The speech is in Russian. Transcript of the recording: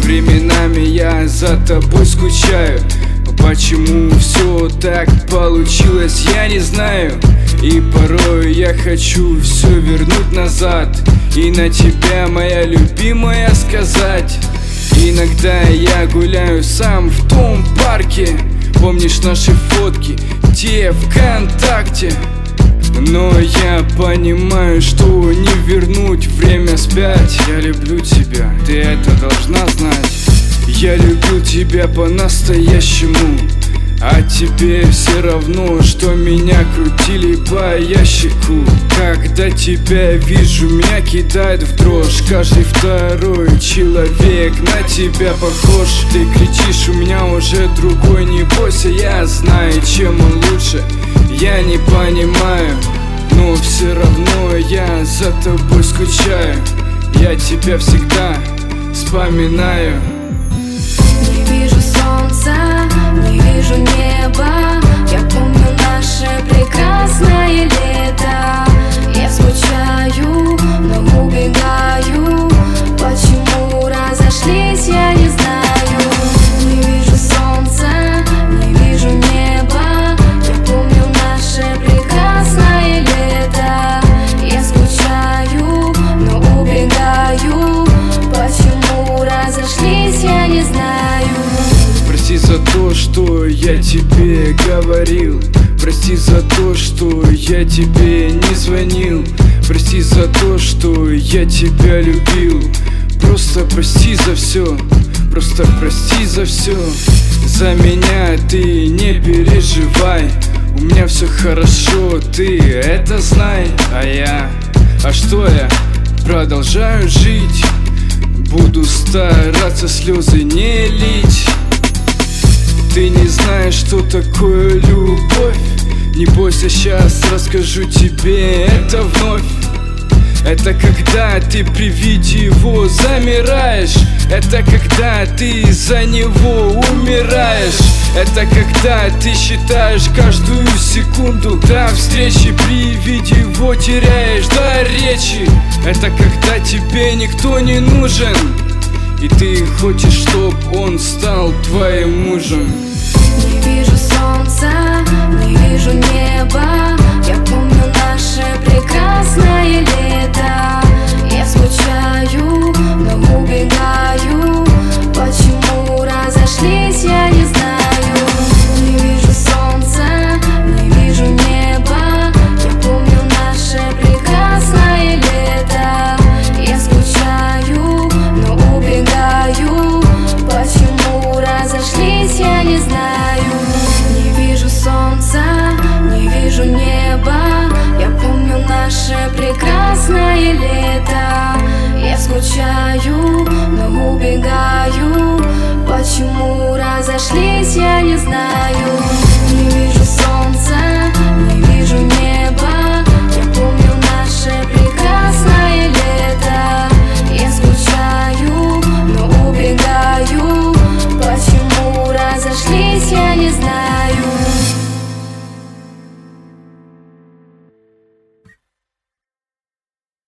Временами я за тобой скучаю. Почему все так получилось, я не знаю. И порой я хочу все вернуть назад и на тебя, моя любимая, сказать. Иногда я гуляю сам в том парке. Помнишь наши фотки, те ВКонтакте? Но я понимаю, что не вернуть время вспять. Я люблю тебя, ты это должна знать. Я люблю тебя по-настоящему, а тебе все равно, что меня крутили по ящику. Когда тебя вижу, меня кидает в дрожь. Каждый второй человек на тебя похож. Ты кричишь, у меня уже другой, не бойся. Я знаю, чем он лучше, я не понимаю, но все равно я за тобой скучаю. Я тебя всегда вспоминаю. Не вижу солнца, не вижу неба. Я помню наше прекрасное лето. Я скучаю, но убегаю. Почему разошлись, я не знаю. Не вижу солнца, не вижу неба. Я помню наше прекрасное лето. Я скучаю, но убегаю. Почему разошлись, я не знаю. Прости за то, что я тебе говорил. Прости за то, что я тебе не звонил. Прости за то, что я тебя любил. Просто прости за все, просто прости за все. За меня ты не переживай. У меня все хорошо, ты это знай. А что я? Продолжаю жить. Буду стараться слезы не лить. Ты не знаешь, что такое любовь. Не бойся, сейчас расскажу тебе это вновь. Это когда ты при виде его замираешь. Это когда ты за него умираешь. Это когда ты считаешь каждую секунду до встречи. При виде его теряешь дар речи. Это когда тебе никто не нужен, и ты хочешь, чтоб он стал твоим мужем. Не вижу солнца, не вижу неба. Я помню наше прекрасное лето. Я скучаю,